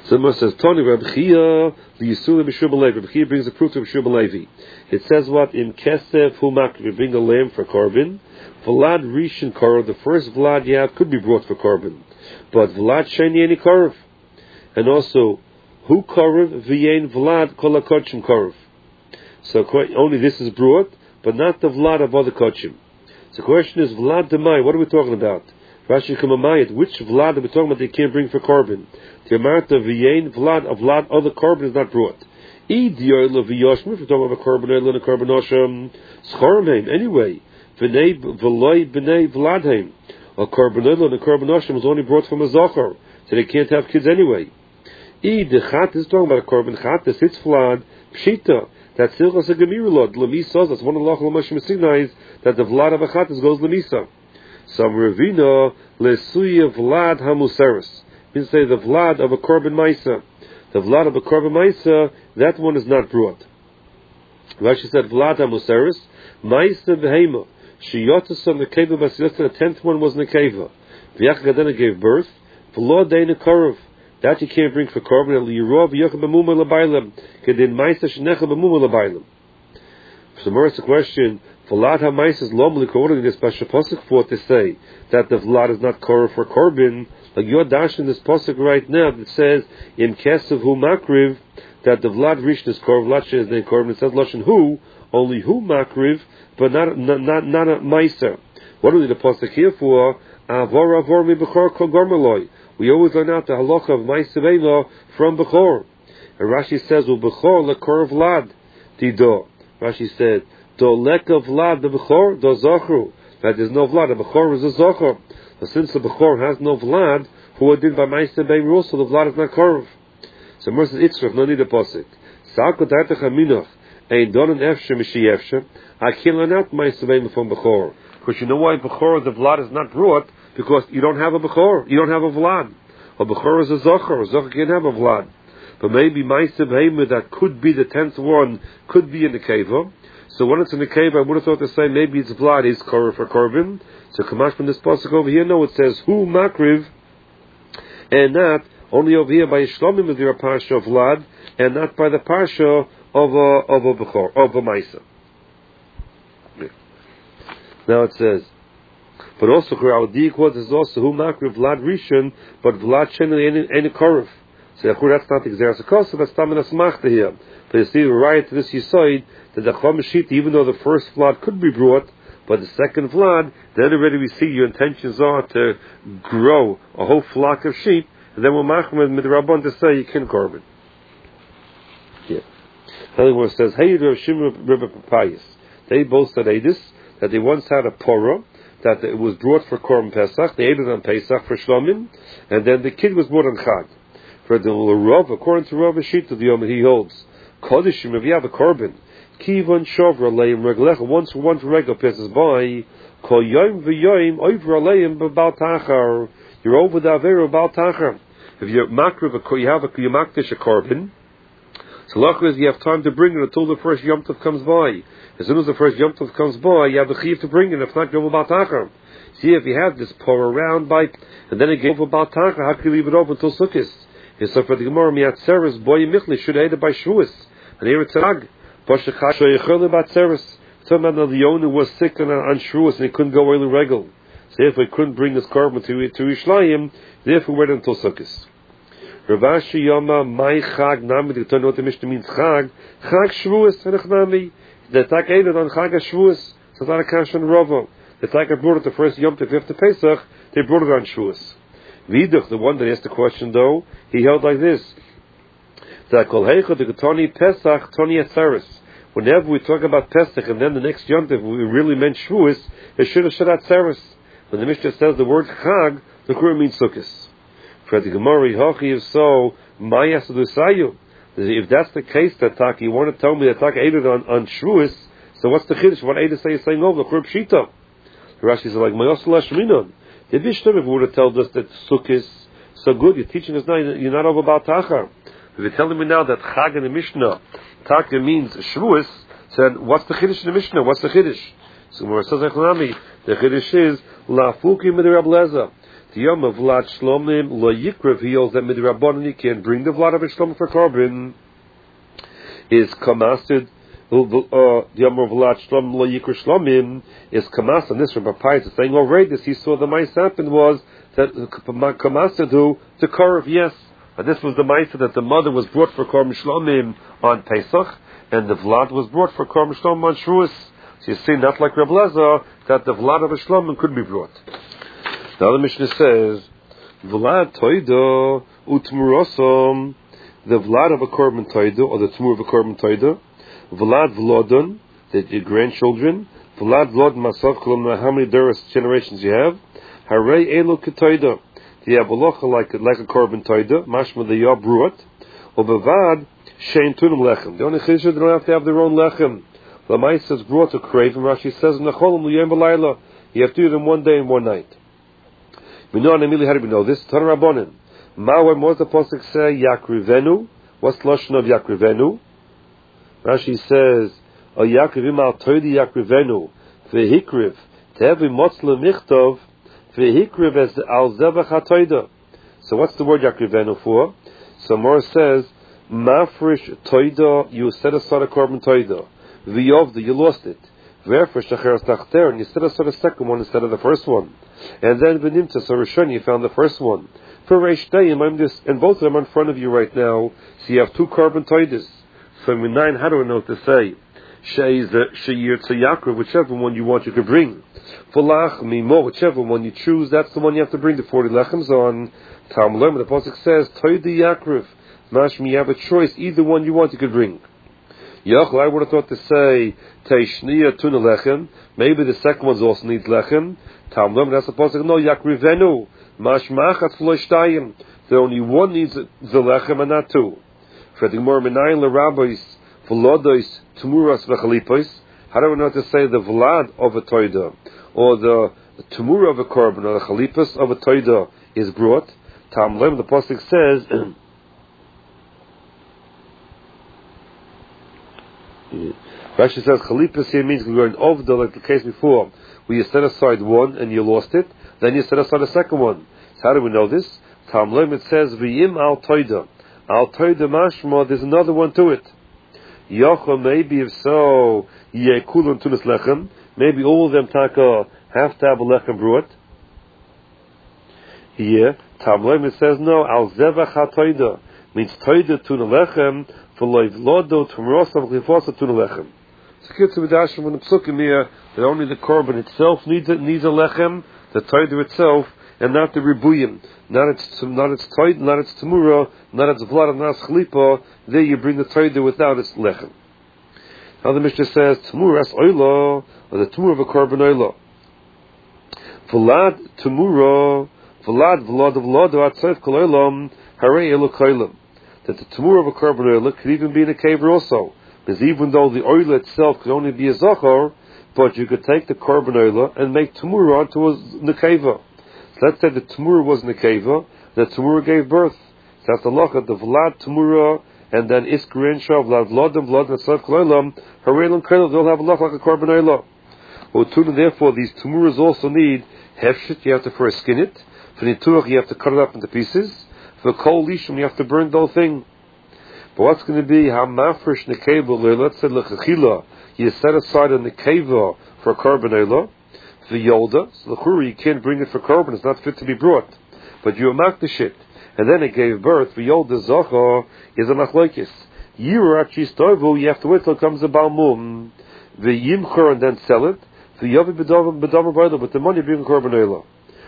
So the says, Tony Reb Chia, the Yisur B'Shur B'Levi. Reb Chia brings a proof to B'Shur B'Levi. It says what? In Kesef Humak, you bring a lamb for korban. Vlad Rishon Korov, the first Vlad you have could be brought for korban. But Vlad Sheni Any Korov. And also, Hu Korov, V'yein Vlad Kol HaKodshim Korov. So only this is brought, but not the Vlad of other Kodshim. So the question is, Vlad Demai, what are we talking about? Rashi Kamamayat, which Vlad are we talking about they can't bring for korban? The Amarta V'yein Vlad of Vlad, other korban is not brought. If we're talking about a korban oil and a korban osham, Schormheim, anyway. V'nei V'loi B'nei Vladheim. A korban oil and a korban osham was only brought from a Zochar, so they can't have kids anyway. The Chat is talking about a korban Chat, the sits Vlad, Pshita. That's Silchas a Gemirulot, Lemisa, that's one of the Lachal Moshe Mesignais, that the Vlad of a Chat goes Lemisa. Some Ravina, Lesuya Vlad Hamuseris. Means say the Vlad of a korban Maisa. The Vlad of a korban Maisa, that one is not brought. Rashi said Vlad HaMuseris, Maisa Behema, Shiyotusa Nekeva Basilista, the 10th one was Nekeva. V'yach Gadena gave birth, V'lo Deina Korov, that you can't bring for korban, El Yirov V'yach B'muma L'Bailam, Kedin Maisa Shnecha B'muma L'Bailam. So more is a question, Vlad HaMaisa is Lom L'Korov, this Pasha Posuk for to say that the Vlad is not Korov for korban, like you're dashing this Posuk right now that says, in Kesev Hu Makriv, that the Vlad Rishon is Korov, Vlad Shen is named Korov, it says Lashon Hu, only Hu Makriv, but not a Maisa. What are the Posuk here for? Avor Avor Mi Bechor Kol Gormaloi. We always learn out the halacha of Maisa Veila from Bechor. And Rashi says, U Bechor LeKor Vlad Tido. Rashi said, Do Leka Vlad the Bechor, Do Zochru. That there's no Vlad, the Bechor is a Zochar. But since the Bechor has no Vlad, who did by Maisa Veila, so the Vlad is not Korov. So Mercy Itzrach, no need a Posuk. Sa'akot Hartach HaMinoch, Ein Donan Efshe Mishi Efshe, I can't learn out Maisa Veila from Bechor. Because you know why Bechor, the Vlad is not brought? Because you don't have a Bechor, you don't have a Vlad. A Bechor is a Zochar can't have a Vlad. But maybe Maisa Veila, that could be the 10th one, could be in the Keva. So when it's in the cave, I would have thought to say maybe it's Vlad is Korah for korban. So Kamash from this pasuk over here, no, it says Hu Makriv, and not only over here by Shlomim is there a parsha of Vlad, and not by the parsha of a Bechor, of a Maisa. Now it says, but also Choraudik was is also Hu Makriv Vlad Rishon, but Vlad Shen any Korah. So that's not the Xeras HaKos, so that's Tamin Asmachta here. But you see, right to this Yisoid, that the Chomashit, even though the first Vlad could be brought, but the second Vlad, then already we see your intentions are to grow a whole flock of sheep, and then we'll machmir with the Rabban to say you can korban. Yeah. Another one says, Hey, Rav Shimon Rebbe Papayas. They both said Edis, that they once had a Porah, that it was brought for Korban Pesach, they ate it on Pesach for Shlomim, and then the kid was brought on Chag. For the Rav, according to Rav Ashita, the Yom he holds, Kodishim, if you have a korban, Kivan Shovra Leim Reglecha, once one regel passes by, Kol Yom V'Yom, Oivra Leim B'Bal Tachar, you're over the Avera B'Bal Tachar. If you're makriv, you have a Makdish a korban, so luckily you have time to bring it until the first Yom Tov comes by. As soon as the first Yom Tov comes by, you have the Chiv to bring it, if not, you're over B'Bal Tachar. See, if you have this pour around by, and then again over B'Bal Tachar, how can you leave it over until Sukkot? So for the Gemara, Miatzeres, Boy Michli, should aid it by Shavuos. And here it's a Rag. Boshechach, Shoyechel Batzeres. Some man of the owner was sick on Shavuos and he couldn't go early regal. So therefore he couldn't bring his korban to Yishlayim, therefore he waited until Sukkot. Ravashi Yoma, my Chag, Nami, they don't know what the Mishnah means, Chag Shavuos, and Echnami. The Tak aided on Chag Shavuos, so it's not a Kash on Rava. The Tak brought it the first Yom Tov after Pesach, they brought it on Shavuos. Viduch, the one that asked the question though, he held like this. Whenever we talk about Pesach and then the next Yom Tov, we really meant Shavuos, it should have said Atzeres. When the Mishnah says the word Chag, the Quran means Sukkos. For the Gemara, Hochi, if so, Mayas Lusayu. If that's the case, that Taki, you want to tell me that Taki ate it on Shavuos, so what's the Chiddush? What Eida say is saying over the Quran Pshita? Rashi says like Mayosla Shminon. The Mishnah would have told us that Sukkos so good. You're teaching us now. You're not over B'Bal Tachar. If you're telling me now that Chag in the Mishnah, Taka means Shavuos, then what's the Chiddush in the Mishnah? What's the Chiddush? So when it says Echnami, the Chiddush is Lafukim with the Rabbi Lezer. The Yom of Vlad Shlomim lo yikrev, he holds that midrabanan you can't bring the Vlad of Shlomim for carbon. Is kamasid the Yom of Vlad Shlomim lo yikrev Shlomim is kamas, and this from Papai is saying already this he saw the mice happen was that kamasad to karv, yes. And this was the Maisa that the mother was brought for Korban Shlomim on Pesach, and the Vlad was brought for Korban Shlomim on Shavuos. So you see, not like Reb Lezer, that the Vlad of a Shlomim could be brought. Now the Mishnah says, Vlad Toida Utmurosom, the Vlad of a Korban Toida, or the Tmur of a Korban Toida, Vlad Vlodon, the grandchildren, Vlad Vlod Masov Kolom, how many generations you have, Hare Elu Ketoida. You have a locha like a korban toida, mashma the yah brought, or bevad shein tunim lechem. The only chiddush, they don't have to have their own lechem. The Lamaisa is brought to crave, and Rashi says necholim liyem b'layla. You have to do them one day and one night. We know, and immediately how do we know this? Tan Rabbanim. What does the pasuk say? Yakrivenu. What's the lashon of Yakrivenu? Rashi says, "O Yakrivim al toidi Yakrivenu vehikriv te'evi motzle michtov." So what's the word Yakrivenu for? So Mor says, Mafrish Toida, you set aside a korban Toida. V'yovda, you lost it. V'erfresh Tacheres Tachter, and you set aside a second one instead of the first one. And then V'nimta, so Rishon, you found the first one. For Reish Tayim, and both of them are in front of you right now, so you have two korban Toidas. So in 9, how do I know what to say? She'yir Tzayakra, whichever one you want you could bring. Falach Mimo, whichever one you choose, that's the one you have to bring the 40 lechems on. Talmud the pasuk says, Toidi Yakriv. Mashmi, you have a choice, either one you want you could bring. Yachal, I would have thought to say, Teishniya Tuna Lechem, maybe the second one also needs Lechem. Talmud that's the pasuk, no, Yakrivenu. Mashmachat Floishtayim. The only one needs the Lechem and not two. For the Gemara Menayin LeRabbis, V'lodois Tumuras V'chalipos. How do we know how to say the Vlad of a Toida, or the Tumura of a Korban, or the Chalipas of a Toida is brought? Tamlem, the pasuk says, Rashi says Chalipas here means we're going over like the case before, where you set aside one and you lost it, then you set aside a second one. So how do we know this? Tamlem, it says V'yim al Toida. Al Toida mashma, there's another one to it. Yochel, maybe if so, Yekulun Tunis Lechem, maybe all of them taka have to have a Lechem brought. Here, Tamlem, it says no, Al Zevach HaToida, means Toida Tuna Lechem, V'loiv Lodo Tumrosav Glifosa Tuna Lechem. So Kitzu B'dashim when the Psukim here, that only the Korban itself needs a Lechem, the Toida itself, and not the Ribuyim, not its Toida, not its Tamura, not its Vlad, not its Chalipa. There you bring the Toida without its Lechem. Now the Mishnah says, Tamuras Oila, or the Tamur of a Korban Oila. Vlad Tamura, Vlad Vlad Atzaif Kol Olam, Hare Elu Koilam. That the Tamur of a Korban Oila could even be in a cave also. Because even though the Oila itself could only be a Zachor, but you could take the Korban Oila and make Tamura onto a Nekeva. So let's say the Tamura was Nekeva, the Tamura gave birth. So that's the Lach of the Vlad Tamura, and then Iskrin Shav, Vlad Vlad Atzaif Kol Olam, Hare Elu Koilam, they'll have a Lach like a Korban Oila. Therefore, these Tamuras also need Hefshit, you have to first skin it. For Nituach, you have to cut it up into pieces. For Kol Lishim, you have to burn the whole thing. But what's going to be Hamafresh Nekeva, let's say Lechachila, you set aside a Nekeva for Korban Eilah, for Yolda, so Lechuri, you can't bring it for Korban, it's not fit to be brought. But you amakdish it, and then it gave birth, for Yolda Zocha is a Machlokes. Yirat Chistovu, you have to wait till it comes a Balmum, the Yimchor, and then sell it, the Yavi B'dam B'dam, but the money being Korban Eilah.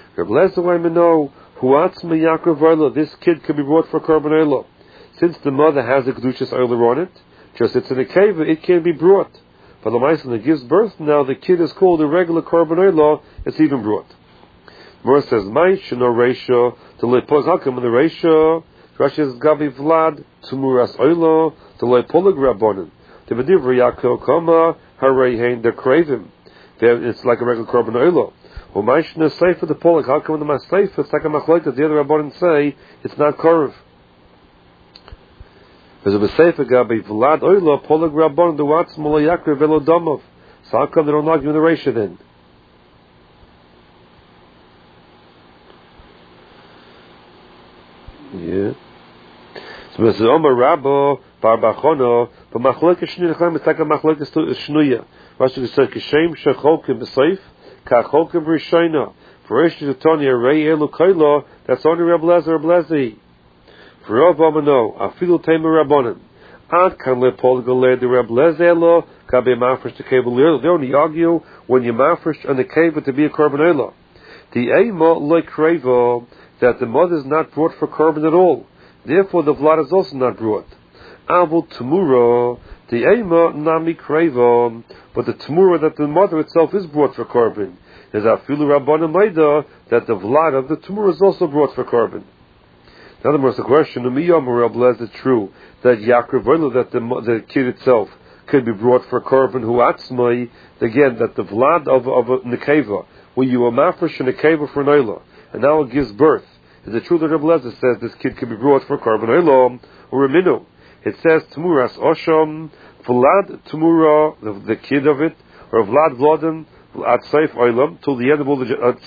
This kid can be brought for Korban Eilah. Since the mother has a Kedushas Eilah on it, just it's in a cave, it can be brought. But the Maison that gives birth, now the kid is called a regular Korban Eilah, it's even brought. Mora says, Maish, no Reisha, to Leipos Hakam in the Reisha, Rashi says, Gavi Vlad, Tumuras Eilah, to Leipolig Rabbonin, to Bedivri Yaakov Kama, Harei Hain, they're craving. It's like a regular Korban Eilah. Well, Maishna Seifa the Polik, how come in the Masleifa, it's like a Machlokes, the other Rabbanim say, it's not Korv. There's a Seifa Gabi, Vlad Oila, Polik Rabbanim, the Watz, Mola Yakre, Velo Domov. So how come they don't argue in the Reisha then? V'zoma Rabbo bar Bachono, but machlokes shnuyah it's like a machlokes shnuyah. Rashi says kishem shecholkim b'seif kacholkim b'rishayna. For Rish Tanya Rei Elu Kaila, that's only Reb Lezer. For Rav Amano, Afilu Tamer Rabbanan. Ad kan le Paul Galed the Reb Lezer kabe mafresh to cable. They only argue when you mafresh on the cave to be a korban. The Eima like Kreva that the mother is not brought for korban at all. Therefore, the blood is also not brought. Avul Tamura, the Eima nami Kreva, but the Tamura that the mother itself is brought for korban. Is Afilu Rabbanan Maida that the vlad of the tumor is also brought for korban. In other words, the question of Miyam Rabblez is true that Yaakov that the kid itself could be brought for korban who atzmai again that the vlad of a nekeva when you are mafresh a nekeva for noila and now it gives birth. Is it true that Rabblez says this kid can be brought for korban olam or a minu? It says tumuras osham vlad tumura the kid of it or vlad vladin at safe oilam till the end of all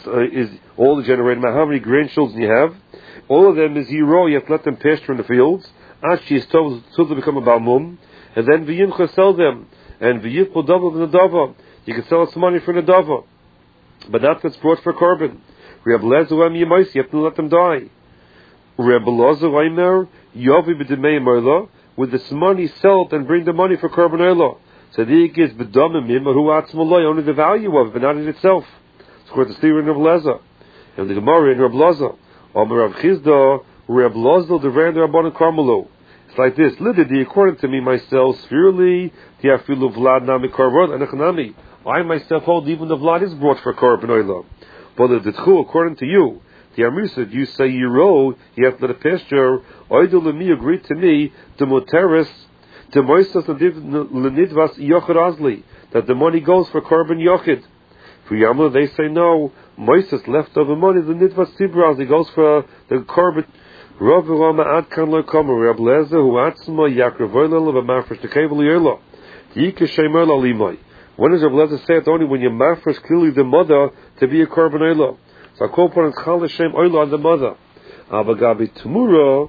the generated. How many grandchildren you have? All of them is yiro. You have to let them pasture in the fields. Actually, is told to become a balmum, and then v'yimcha sell them, and v'yipol double the nadava. You can sell some money for nadava, but not that's brought for korban. Reb Lezer you have to let them die. Reb Lezer Aimer yovi b'demei merla with this money sell it and bring the money for korban olah. Tzaddik is b'domimim who atzmaloi only the value of it, but not in itself. It's according to the in Reb Lezer and the Gemara in Reb Lezer. Omer Rav Chizda Reb Lezer the Ran Rabbanan Karmelo. It's like this. Lididi according to me myself spherely the afilu vlad nami korban anachnami. I myself hold even the vlad is brought for korban olah. But the tchu according to you the Amrusad you say yiro you have to let a pasture. Oidu lemi agreed to me the moteris. To Moises Lenidvas Yochid Azli, that the money goes for korban Yochid. For Yamla they say no, Moises leftover money, the Nidvas Tibra Azli goes for the korban. Rav Rama Adkan Lo Kama, Reb Lezer, who Atzma Yaakov Oilel of a Mafresh to Kavel Yerla. Yika Shemer Limai. When does Reb Lezer say it? Only when you mafresh clearly the mother to be a korban Oila. So I call upon it Chal Hashem Oila on the mother. Abagabi Tmura,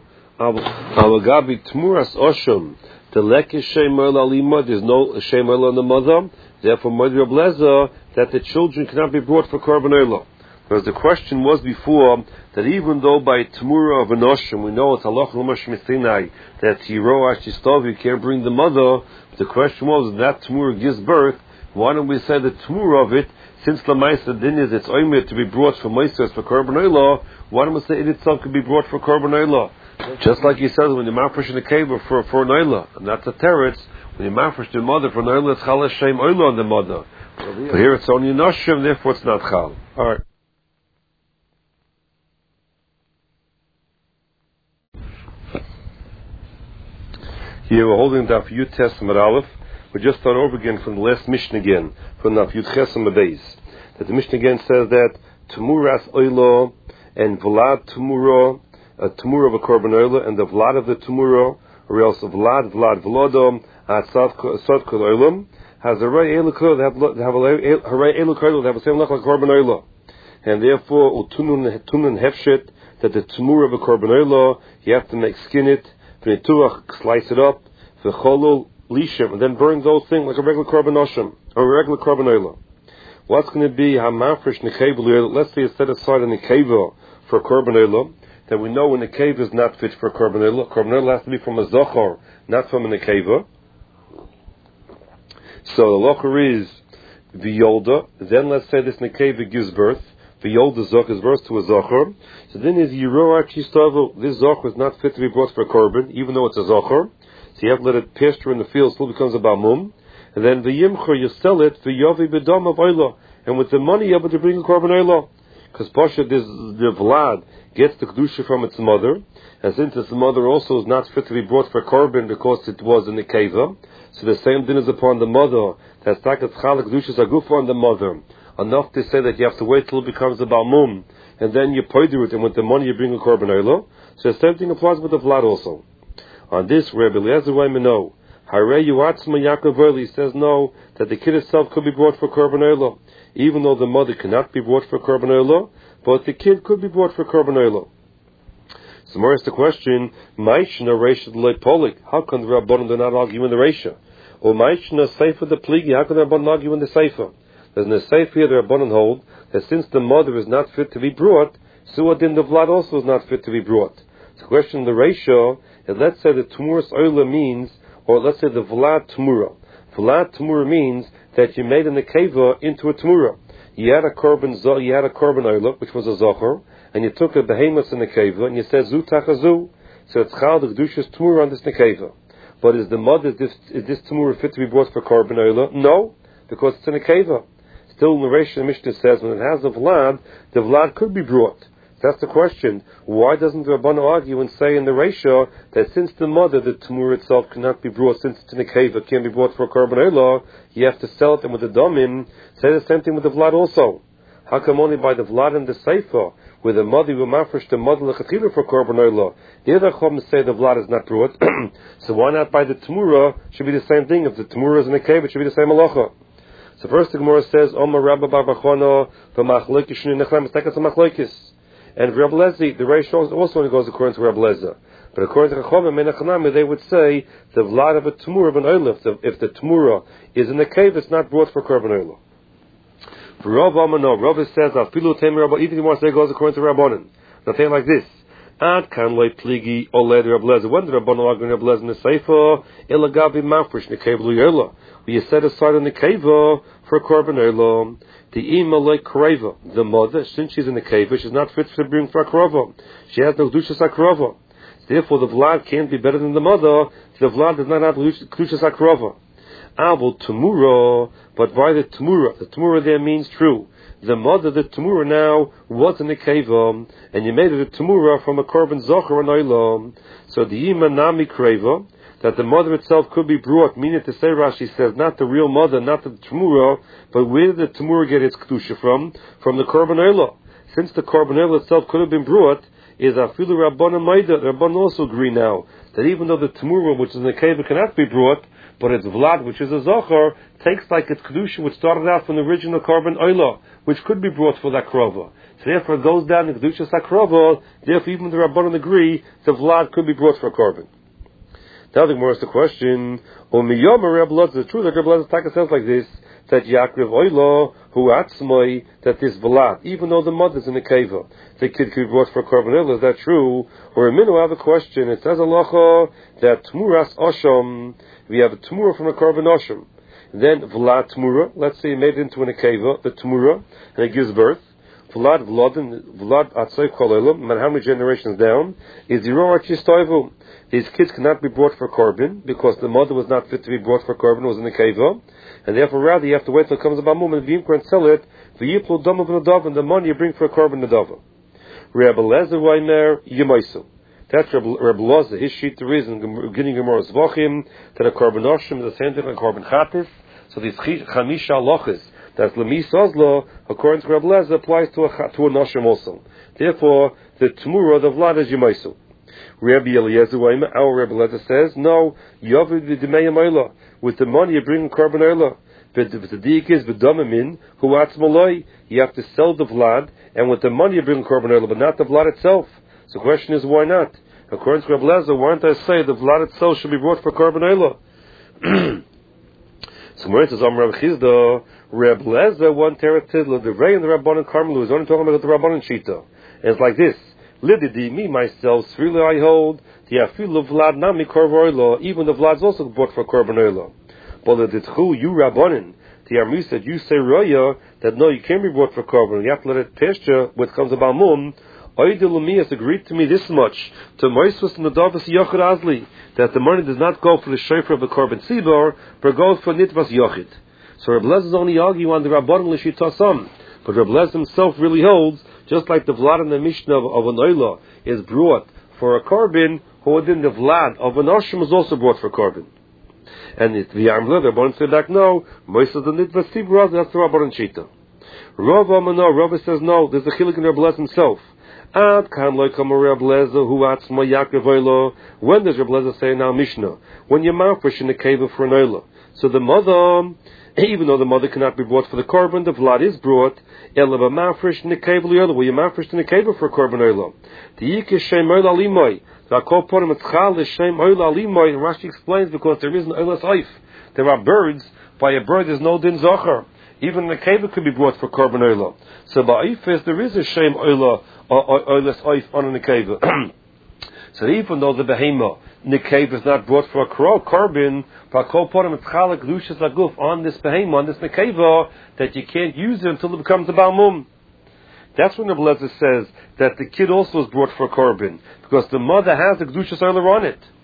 Abagabi Tmuras Osham. The lek is shemer lalima. There's no shemer on the mother. Therefore, Mother Reb Lezer that the children cannot be brought for korban olah. Because the question was before that even though by Tamura of Enoshim we know it's halach l'mash misinai that Yiro Ashtistov you can't bring the mother. The question was that Tamura gives birth. Why don't we say the Tamura of it since the Ma'aser din is it's oimer to be brought for Ma'aser for korban olah? Why don't we say it itself could be brought for korban olah? Just like he says when you mafresh in the cave for Noila, and that's a teretz. When you mafresh the mother for Noila, it's Chal Hashem Oila on the mother. But here it's only Noshim, therefore it's not Chal. Alright. Here we're holding Daf Yud Testament Aleph. We just start over again from the last Mishnah again, from Daf Yud Chesam Beis. That the Mishnah again says that Tumuras Oila and Vlad Tumura, a tumura of a korban oila, and the vlad of the tumura, or else a vlad vladom at sad kol oilam has a rei elukol that have a rei elukol that have a same like korban oila, and therefore utunun hefshet that the tumura of a korban oila you have to make skin it, v'nituach slice it up, v'cholol lishim, and then burn those things like a regular korban osham or a regular korban oila. What's going to be hamafresh nekeva? Let's say it's set aside a nekeva for korban oila. That we know when the cave is not fit for korban olah. Korban olah has to be from a zochar, not from a nekeva. So the locher is v'yolda. Then let's say this nekeva gives birth. V'yolda zoch is birth to a zochar. So then is yiro achistavo. This zochar is not fit to be brought for korban, even though it's a zochar. So you have to let it pasture in the field, still becomes a balmum. And then v'yimcher you sell it v'yovi b'dam of oila. And with the money you're able to bring a korban olah. Because Pasha, the Vlad gets the Kedusha from its mother, and since its mother also is not fit to be brought for korban because it was in the Keva, so the same din is upon the mother. That's like it's Chalak Kedusha Zagufa on the mother. Enough to say that you have to wait till it becomes a Balmum, and then you poider it, and with the money you bring a korban olah. So the same thing applies with the Vlad also. On this, Rabbi Eliezer Waimeno, Harei Yuatzma Yaakov Early says no, that the kid itself could be brought for korban olah. Even though the mother cannot be brought for korban olah, but the kid could be brought for korban olah. So more is the question, Maishna Reisha Loi Polik, how can the Rabbanon do not argue in the Reisha? Or Maishna Seifa the Pligi, how can the Rabbanon argue in the Seifa? There's in the Seifa here the Rabbanon hold that since the mother is not fit to be brought, Suadin the Vlad also is not fit to be brought. So the question in the Reisha is, let's say the Tumuras Oila means, or let's say the Vlad Tumura. Vlad Tumura means that you made an Nekeva into a Tumura. You had a korban oila, which was a zocher, and you took a behemoth in the nekeva, and you said zu tachazu. So it's chal the kedushas tumur on this nekeva. But is this tumur fit to be brought for korban oila? No, because it's a nekeva. Still, in the Reish, the Mishnah says when it has a vlad, the vlad could be brought. That's the question. Why doesn't the Rabbana argue and say in the Reisha that since the mother, the tumur itself cannot be brought, since it's in a cave, it can't be brought for a korban oila, you have to sell it, and with the domim, say the same thing with the vlad also. How come only by the vlad and the seifa, where the mother will mafresh the mother lechatchila for korban oila? The other chum say the vlad is not brought, so why not by the tumura? Should be the same thing. If the tumura is in a cave, it should be the same halacha. So first the Gemara says, Omar Rabba Bar Bachana v'machloikis shni nechlem estakas machloikis. And Rabbi Lezi, the Reish also only goes according to Rabbi Leza. But according to Chachamim Menachanami, they would say the vlad of a tumura of an oila. If the tumura is in the cave, it's not brought for korban oila. For Rav Amano, Rav says afilu temi Rabbi. Even the more say goes according to Rabbanan. Nothing like this. Ad kan loy pligi oled Rabbi Leza. When the Rabbanan arguing Rabbi Leza in the Seifa, ilagavi mafresh nekeva luyola. We set aside in the keva for korban oila. The ima like kreva, the mother, since she's in the cave, she's not fit to bring for a krova. She has no kedushas akrova. Therefore, the vlad can't be better than the mother. The vlad does not have kedushas akrova. Avol tumura, but by the tumura there means true. The mother, the tumura now was in the cave, and you made it a tumura from a korban zocher and oilam. So the ima nami kreva, that the mother itself could be brought, meaning to say, Rashi says, not the real mother, not the Tumura, but where did the Tumura get its Kedusha from? From the Korban Oila. Since the Korban Oila itself could have been brought, is Afilu Rabbana Maida. Rabbana also agree now, that even though the Tumura, which is in the cave, cannot be brought, but it's Vlad, which is a Zohar, takes like its Kedusha, which started out from the original Korban Oila, which could be brought for that Krova. So therefore it goes down in Kedusha Sakrova, therefore even the Rabbana agree, the Vlad could be brought for a Korban. Now the Gemara asks the question, it's true that Rabbi Leza Taka says like this, that Yaakov Oila, who atzmai, that this Vlad, even though the mother's in the keva, the kid could be brought for a korban oila, is that true? Or in Minu, I have a question. It says halacha that Tmuras Osham, we have a Tmura from a korban Osham. Then Vlad Tmura, let's say he made it into an Akeva, the Tmura, and it gives birth. Vlad Atzai Kol and how many generations down, is Zero Archistoivu. These kids cannot be brought for korban because the mother was not fit to be brought for korban, was in the keva, and therefore rather you have to wait till it comes about moment and sell it. V'yiplu dama v'nadav, and the money you bring for a korban nadava. Rabbi Lezer Weimer Yemaisu. That's Rabbi Lezer. His sheet the reason beginning Gemara Zvachim that a korban oshim is the same thing like korban chatis. So these chamisha lochis that's lemis ozlo according to Rabbi Lezer applies to a noshim also. Therefore the tmura the vlad is Yemaisu. Rabbi Eliezer, our Rabbi Lezer says, no, Yovid v'dimei amayla. With the money you bring korban oila. But the dik is v'damamin hu atzmaloi. You have to sell the vlad, and with the money you bring korban oila, but not the vlad itself. So the question is, why not? According to Rabbi Lezer, why don't I say the vlad itself should be brought for korban oila? So Marit says, Rabbi Chizda, Rabbi Lezer, one teretidla, the Rei and the Rabbanan Carmelu is only talking about the Rabbanan Shita. And it's like this. Lididi, me myself, freely I hold, the afilu vlad nami korban oila, even the vlad's also brought for korban oila. But the ditchu, you Rabbanin, the Armi said, you say roya, that no, you can't be brought for korban, you have to let it pasture, what comes about mum. Oidilumi has agreed to me this much, to Moisvus and the Davas Yochid Azli, that the money does not go for the shofar of the korban tzibor, but goes for nitvas yochid. So Rabbi Lezer is only arguing on the Rabbanan L'Shitasam, but Rabbi Lezer himself really holds, just like the vlad in the Mishnah of an oila is brought for a korban, within the vlad of an oshim is also brought for korban. And the Amla, the Rabbanan said back, no, Moisvus the nitvas tzibor, that's the Rabbanan Shita. Rav Amano, Rav says no, there's a chilik in Rabbi Lezer himself. Ad kan loy come Rabbi Lezer hu atzma Yaakov oila. When does Rabbi Lezer say now Mishnah? When you're mafresh in the cave for an oila. So the mother, even though the mother cannot be brought for the korban, the vlad is brought. Ela b'mafresh nekeva l'yola. Well, you mafresh the nekeva for a korban oila. The yikah shem oila alimoi. V'akol ponim etzchal l'shem oila alimoi. And Rashi explains because there is an oilas oif. There are birds. By a bird, there's no din zocher. Even the nekeva could be brought for korban oila. So by ifes, there is a shem oila oilas oif on a nekeva. So even though the behema nekeva is not brought for a korban, on this behema, on this nekeva, that you can't use it until it becomes a balmum. That's when the Blazer says that the kid also is brought for a korban, because the mother has the kedushas oiler on it.